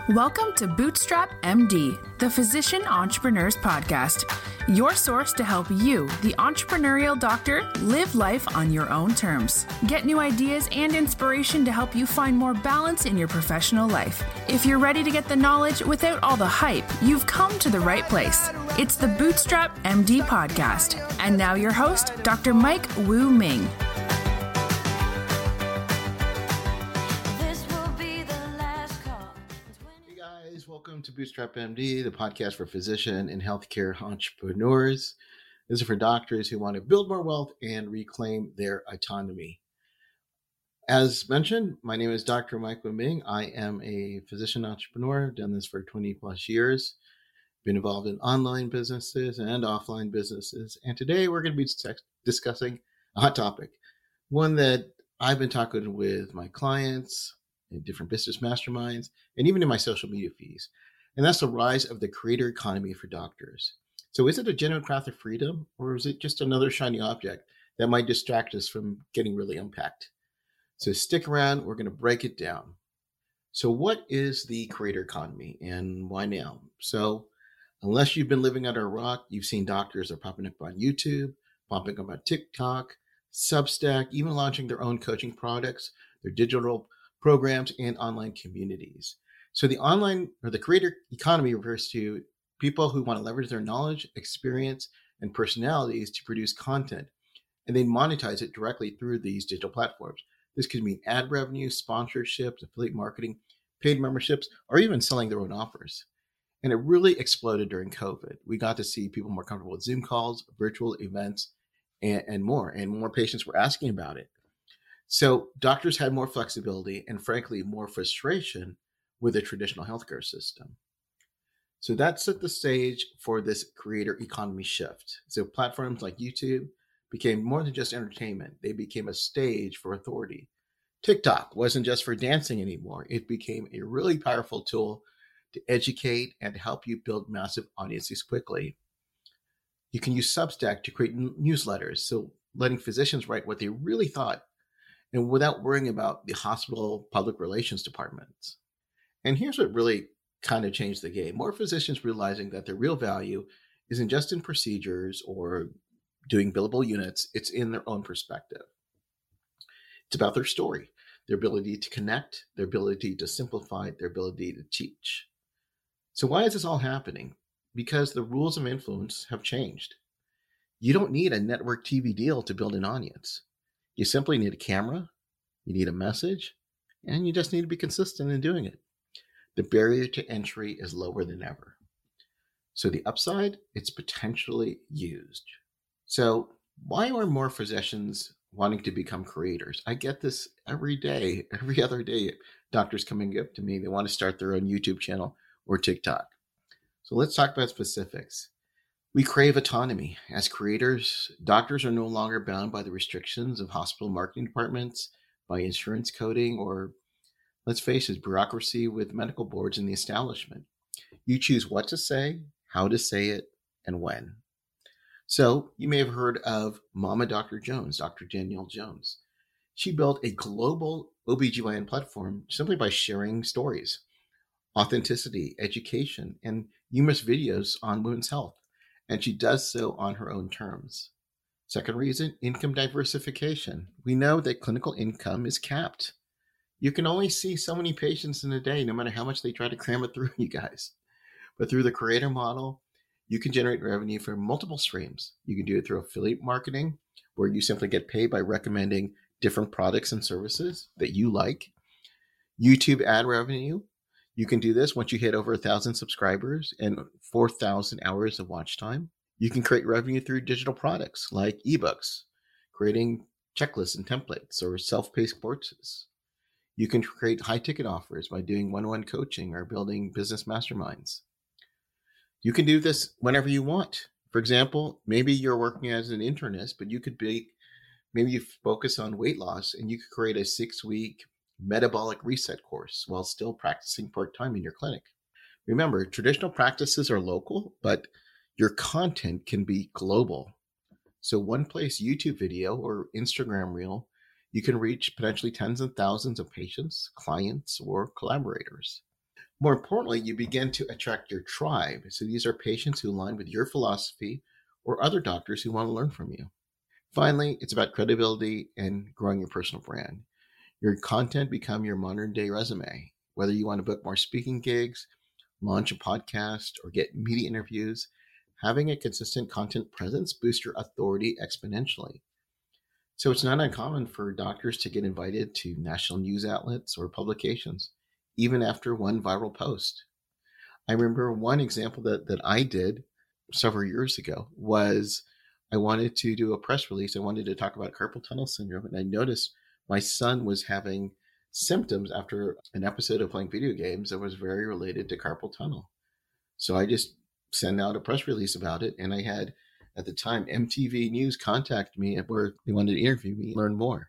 Welcome to Bootstrap MD, the Physician Entrepreneurs Podcast, your source to help you, the entrepreneurial doctor, live life on your own terms. Get new ideas and inspiration to help you find more balance in your professional life. If you're ready to get the knowledge without all the hype, you've come to the right place. It's the Bootstrap MD Podcast. And now your host, Dr. Mike Wu Ming. Welcome to Bootstrap MD, the podcast for physician and healthcare entrepreneurs. This is for doctors who want to build more wealth and reclaim their autonomy. As mentioned, my name is Dr. Mike Wu Ming. I am a physician entrepreneur. I've done this for 20 plus years. Been involved in online businesses and offline businesses. And today we're going to be discussing a hot topic, one that I've been talking with my clients in different business masterminds, and even in my social media feeds. And that's the rise of the creator economy for doctors. So is it a genuine path of freedom, or is it just another shiny object that might distract us from getting really unpacked? So stick around, we're going to break it down. So what is the creator economy and why now? So unless you've been living under a rock, you've seen doctors are popping up on YouTube, popping up on TikTok, Substack, even launching their own coaching products, their digital programs, and online communities. So the online or the creator economy refers to people who want to leverage their knowledge, experience, and personalities to produce content, and they monetize it directly through these digital platforms. This could mean ad revenue, sponsorships, affiliate marketing, paid memberships, or even selling their own offers. And it really exploded during COVID. We got to see people more comfortable with Zoom calls, virtual events, and more. And more patients were asking about it. So doctors had more flexibility and, frankly, more frustration with the traditional healthcare system. So that set the stage for this creator economy shift. So platforms like YouTube became more than just entertainment. They became a stage for authority. TikTok wasn't just for dancing anymore. It became a really powerful tool to educate and to help you build massive audiences quickly. You can use Substack to create newsletters, so letting physicians write what they really thought, and without worrying about the hospital public relations departments. And here's what really kind of changed the game. More physicians realizing that their real value isn't just in procedures or doing billable units, it's in their own perspective. It's about their story, their ability to connect, their ability to simplify, their ability to teach. So why is this all happening? Because the rules of influence have changed. You don't need a network TV deal to build an audience. You simply need a camera, you need a message, and you just need to be consistent in doing it. The barrier to entry is lower than ever. So the upside, it's potentially used. So why are more physicians wanting to become creators? I get this every day, every other day, doctors coming up to me, they want to start their own YouTube channel or TikTok. So let's talk about specifics. We crave autonomy. As creators, doctors are no longer bound by the restrictions of hospital marketing departments, by insurance coding, or, let's face it, bureaucracy with medical boards in the establishment. You choose what to say, how to say it, and when. So you may have heard of Mama Dr. Jones, Dr. Danielle Jones. She built a global OBGYN platform simply by sharing stories, authenticity, education, and numerous videos on women's health. And she does so on her own terms. Second reason, income diversification. We know that clinical income is capped. You can only see so many patients in a day, no matter how much they try to cram it through, you guys. But through the creator model, you can generate revenue from multiple streams. You can do it through affiliate marketing, where you simply get paid by recommending different products and services that you like. YouTube ad revenue. You can do this once you hit over 1,000 subscribers and 4,000 hours of watch time. You can create revenue through digital products like ebooks, creating checklists and templates, or self-paced courses. You can create high-ticket offers by doing one-on-one coaching or building business masterminds. You can do this whenever you want. For example, maybe you're working as an internist, but maybe you focus on weight loss, and you could create a 6-week metabolic reset course while still practicing part-time in your clinic. Remember, traditional practices are local, but your content can be global. So one place YouTube video or Instagram reel, you can reach potentially tens of thousands of patients, clients, or collaborators. More importantly, you begin to attract your tribe. So these are patients who align with your philosophy or other doctors who want to learn from you. Finally, it's about credibility and growing your personal brand. Your content become your modern day resume. Whether you want to book more speaking gigs, launch a podcast, or get media interviews, having a consistent content presence boosts your authority exponentially. So it's not uncommon for doctors to get invited to national news outlets or publications, even after one viral post. I remember one example that I did several years ago was I wanted to do a press release. I wanted to talk about carpal tunnel syndrome, and I noticed my son was having symptoms after an episode of playing video games that was very related to carpal tunnel. So I just sent out a press release about it, and I had, at the time, MTV News contact me where they wanted to interview me, learn more.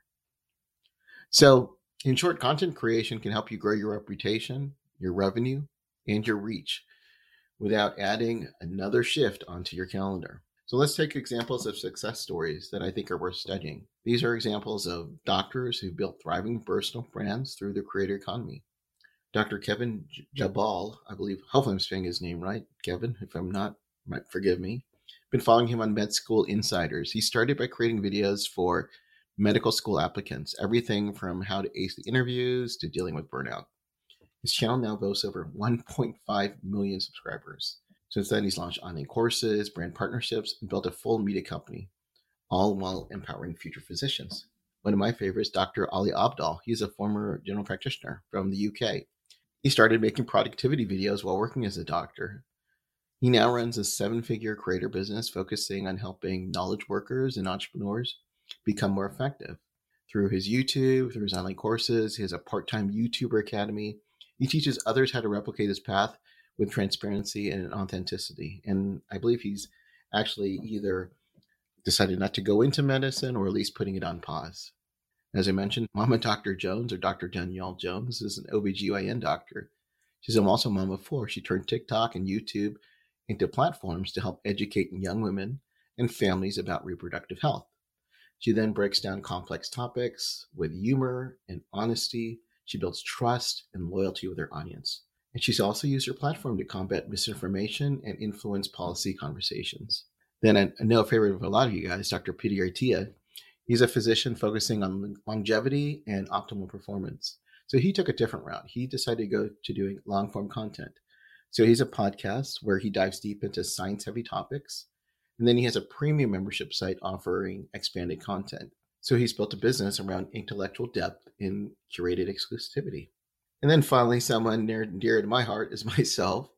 So in short, content creation can help you grow your reputation, your revenue, and your reach without adding another shift onto your calendar. So let's take examples of success stories that I think are worth studying. These are examples of doctors who built thriving personal brands through the creator economy. Dr. Kevin Jabal, I believe, hopefully I'm saying his name right. Kevin, if I'm not, forgive me. Been following him on Med School Insiders. He started by creating videos for medical school applicants, everything from how to ace the interviews to dealing with burnout. His channel now boasts over 1.5 million subscribers. Since then, he's launched online courses, brand partnerships, and built a full media company, all while empowering future physicians. One of my favorites, Dr. Ali Abdaal. He's a former general practitioner from the UK. He started making productivity videos while working as a doctor. He now runs a 7-figure creator business focusing on helping knowledge workers and entrepreneurs become more effective. Through his YouTube, through his online courses, he has a part-time YouTuber academy. He teaches others how to replicate his path with transparency and authenticity. And I believe he's actually either decided not to go into medicine or at least putting it on pause. As I mentioned, Mama Dr. Jones, or Dr. Danielle Jones, is an OBGYN doctor. She's also a mom of 4. She turned TikTok and YouTube into platforms to help educate young women and families about reproductive health. She then breaks down complex topics with humor and honesty. She builds trust and loyalty with her audience. And she's also used her platform to combat misinformation and influence policy conversations. Then I know a favorite of a lot of you guys, Dr. Peter Attia. He's a physician focusing on longevity and optimal performance. So he took a different route. He decided to go to doing long-form content. So he's a podcast where he dives deep into science-heavy topics. And then he has a premium membership site offering expanded content. So he's built a business around intellectual depth and curated exclusivity. And then finally, someone near and dear to my heart is myself,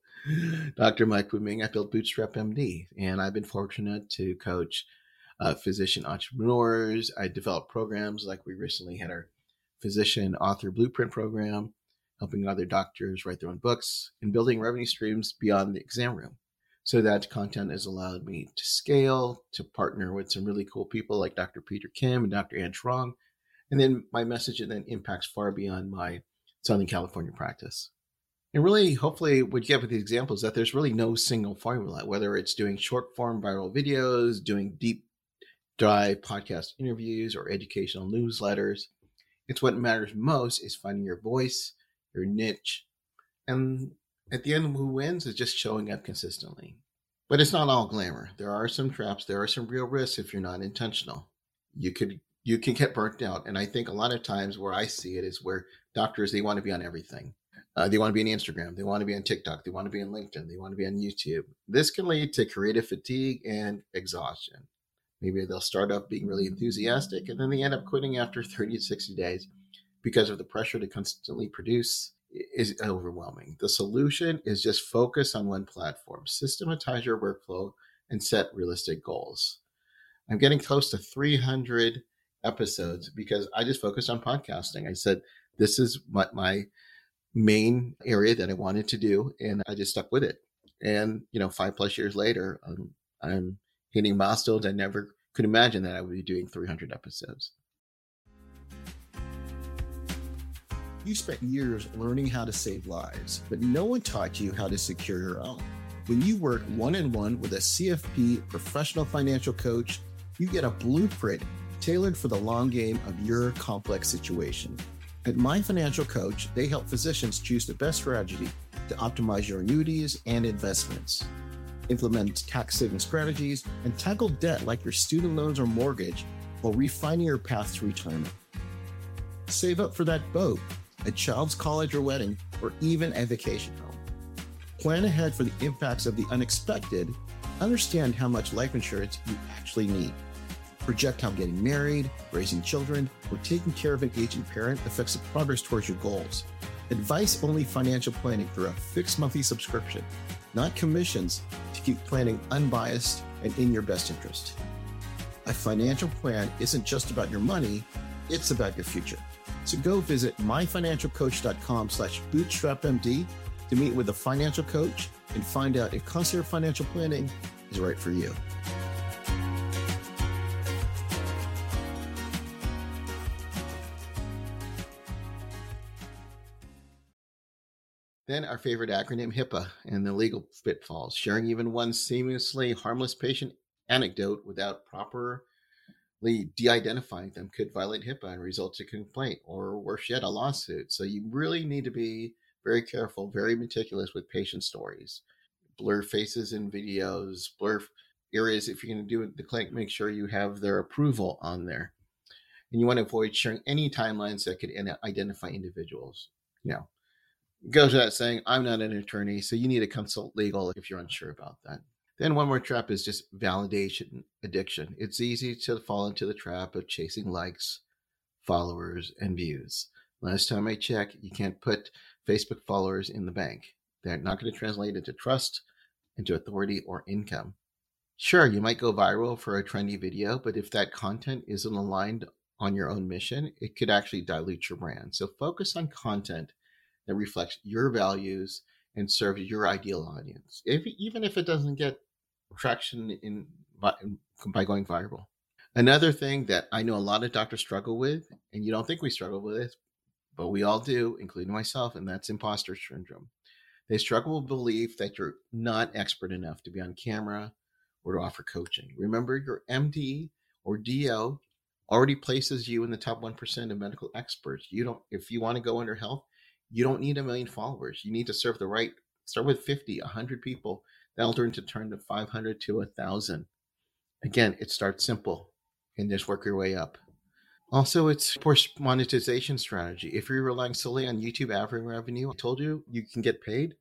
Dr. Mike Wu-Ming. I built Bootstrap MD, and I've been fortunate to coach physician entrepreneurs. I developed programs like we recently had our physician author blueprint program, helping other doctors write their own books and building revenue streams beyond the exam room. So that content has allowed me to scale, to partner with some really cool people like Dr. Peter Kim and Dr. Ann Trong. And then my message then impacts far beyond my Southern California practice. And really, hopefully, what you get with these examples is that there's really no single formula, whether it's doing short form viral videos, doing deep dive podcast interviews, or educational newsletters. It's what matters most is finding your voice, your niche, and at the end, who wins is just showing up consistently. But it's not all glamour. There are some traps. There are some real risks if you're not intentional. You can get burnt out. And I think a lot of times where I see it is where doctors, they want to be on everything. They want to be on Instagram. They want to be on TikTok. They want to be on LinkedIn. They want to be on YouTube. This can lead to creative fatigue and exhaustion. Maybe they'll start up being really enthusiastic, and then they end up quitting after 30 to 60 days because of the pressure to constantly produce is overwhelming. The solution is just focus on one platform, systematize your workflow, and set realistic goals. I'm getting close to 300 episodes because I just focused on podcasting. I said, this is what my main area that I wanted to do, and I just stuck with it. And, 5+ years later, I'm hitting milestones I never could imagine that I would be doing 300 episodes. You spent years learning how to save lives, but no one taught you how to secure your own. When you work one-on-one with a CFP professional financial coach, you get a blueprint tailored for the long game of your complex situation. At My Financial Coach, they help physicians choose the best strategy to optimize your annuities and investments, implement tax-saving strategies, and tackle debt like your student loans or mortgage while refining your path to retirement. Save up for that boat, a child's college or wedding, or even a vacation home. Plan ahead for the impacts of the unexpected. Understand how much life insurance you actually need. Project how getting married, raising children, or taking care of an aging parent affects the progress towards your goals. Advice-only financial planning through a fixed monthly subscription, not commissions, to keep planning unbiased and in your best interest. A financial plan isn't just about your money, it's about your future. So go visit myfinancialcoach.com/bootstrapmd to meet with a financial coach and find out if Concierge Financial Planning is right for you. Then our favorite acronym, HIPAA, and the legal pitfalls. Sharing even one seamlessly harmless patient anecdote without properly de-identifying them could violate HIPAA and result in a complaint, or worse yet, a lawsuit. So you really need to be very careful, very meticulous with patient stories. Blur faces in videos, blur areas. If you're going to do it, the clinic, make sure you have their approval on there. And you want to avoid sharing any timelines that could identify individuals. Goes without saying, I'm not an attorney, so you need to consult legal if you're unsure about that. Then one more trap is just validation addiction. It's easy to fall into the trap of chasing likes, followers, and views. Last time I checked, you can't put Facebook followers in the bank. They're not going to translate into trust, into authority, or income. Sure, you might go viral for a trendy video, but if that content isn't aligned on your own mission, it could actually dilute your brand. So focus on content that reflects your values and serves your ideal audience, even if it doesn't get traction by going viral. Another thing that I know a lot of doctors struggle with, and you don't think we struggle with it, but we all do, including myself, and that's imposter syndrome. They struggle with belief that you're not expert enough to be on camera or to offer coaching. Remember, your MD or DO already places you in the top 1% of medical experts. If you want to go under health, you don't need 1 million followers. You need to start with 50, 100 people. That'll turn to 500 to 1,000. Again, it starts simple and just work your way up. Also, it's poor monetization strategy. If you're relying solely on YouTube ad revenue, I told you can get paid,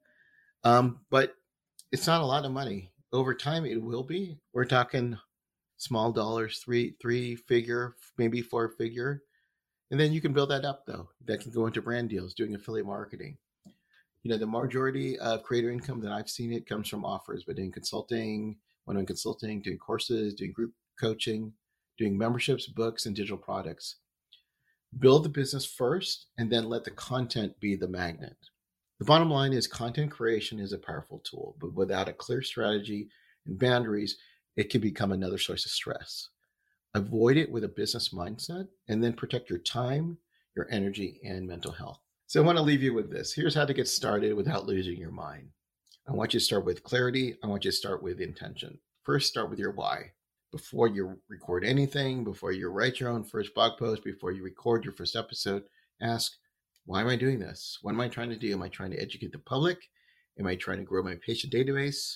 but it's not a lot of money. Over time, it will be. We're talking small dollars, three figure, maybe 4 figure. And then you can build that up, though. That can go into brand deals, doing affiliate marketing. The majority of creator income that I've seen, it comes from offers, but doing consulting, one-on-one consulting, doing courses, doing group coaching, doing memberships, books, and digital products. Build the business first, and then let the content be the magnet. The bottom line is content creation is a powerful tool, but without a clear strategy and boundaries, it can become another source of stress. Avoid it with a business mindset, and then protect your time, your energy, and mental health. So I want to leave you with this. Here's how to get started without losing your mind. I want you to start with clarity. I want you to start with intention. First, start with your why. Before you record anything, before you write your own first blog post, before you record your first episode, ask, why am I doing this? What am I trying to do? Am I trying to educate the public? Am I trying to grow my patient database?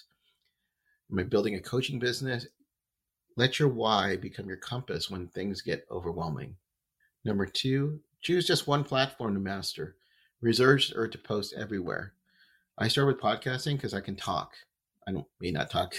Am I building a coaching business? Let your why become your compass when things get overwhelming. Number 2, choose just one platform to master. Reserve or to post everywhere. I start with podcasting because I can talk. I may not talk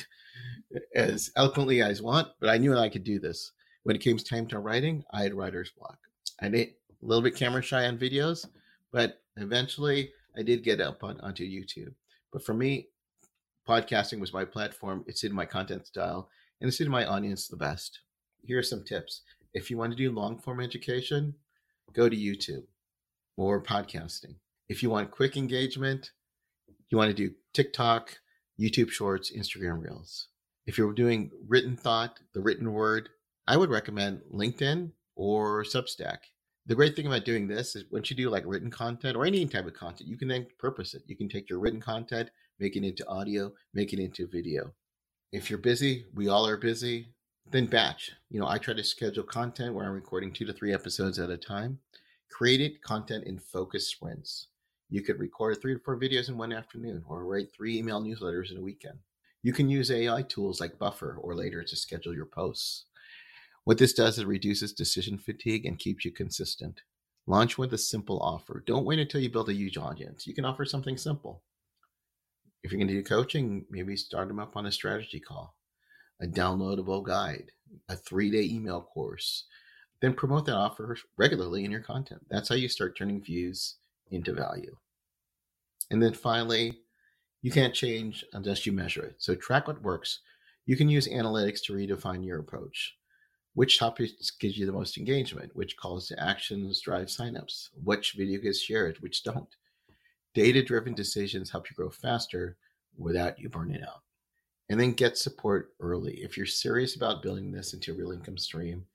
as eloquently as I want, but I knew I could do this. When it came time to writing, I had writer's block. I did a little bit camera shy on videos, but eventually I did get up onto YouTube. But for me, podcasting was my platform. It suited my content style, and it suited my audience the best. Here are some tips. If you want to do long form education, go to YouTube or podcasting. If you want quick engagement, you want to do TikTok, YouTube Shorts, Instagram Reels. If you're doing written thought, the written word, I would recommend LinkedIn or Substack. The great thing about doing this is once you do like written content or any type of content, you can then purpose it. You can take your written content, make it into audio, make it into video. If you're busy, we all are busy, then batch. I try to schedule content where I'm recording 2 to 3 episodes at a time. Created content in focus sprints. You could record 3 to 4 videos in one afternoon or write 3 email newsletters in a weekend. You can use AI tools like Buffer or Later to schedule your posts. What this does is it reduces decision fatigue and keeps you consistent. Launch with a simple offer. Don't wait until you build a huge audience. You can offer something simple. If you're going to do coaching, maybe start them up on a strategy call, a downloadable guide, a 3-day email course. Then promote that offer regularly in your content. That's how you start turning views into value. And then finally, you can't change unless you measure it. So track what works. You can use analytics to redefine your approach. Which topics gives you the most engagement? Which calls to actions drive signups? Which video gets shared? Which don't? Data-driven decisions help you grow faster without you burning out. And then get support early. If you're serious about building this into a real income stream,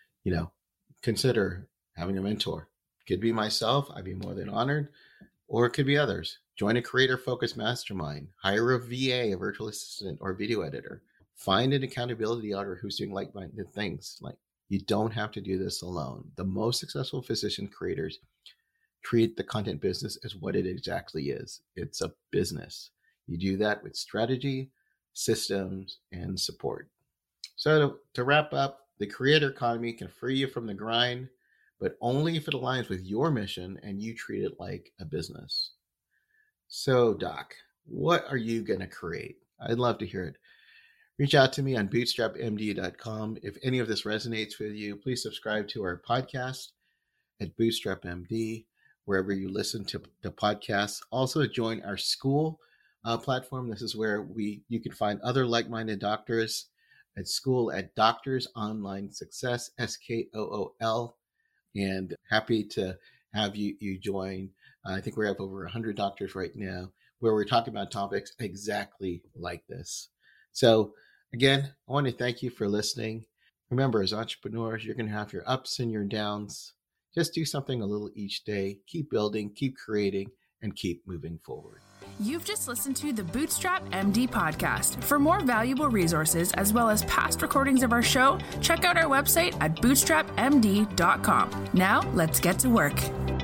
consider having a mentor. It could be myself. I'd be more than honored. Or it could be others. Join a creator-focused mastermind. Hire a VA, a virtual assistant, or video editor. Find an accountability auditor who's doing like-minded things. You don't have to do this alone. The most successful physician creators treat the content business as what it exactly is. It's a business. You do that with strategy, systems, and support. So to wrap up, the creator economy can free you from the grind, but only if it aligns with your mission and you treat it like a business. So, Doc, what are you going to create? I'd love to hear it. Reach out to me on bootstrapmd.com. If any of this resonates with you, please subscribe to our podcast at BootstrapMD, wherever you listen to the podcasts. Also, join our school platform. This is where you can find other like-minded doctors at school at Doctors Online Success, SKOOL. And happy to have you join. I think we have over 100 doctors right now where we're talking about topics exactly like this. So again, I want to thank you for listening. Remember, as entrepreneurs, you're going to have your ups and your downs. Just do something a little each day. Keep building, keep creating, and keep moving forward. You've just listened to the Bootstrap MD podcast. For more valuable resources, as well as past recordings of our show, check out our website at bootstrapmd.com. Now, let's get to work.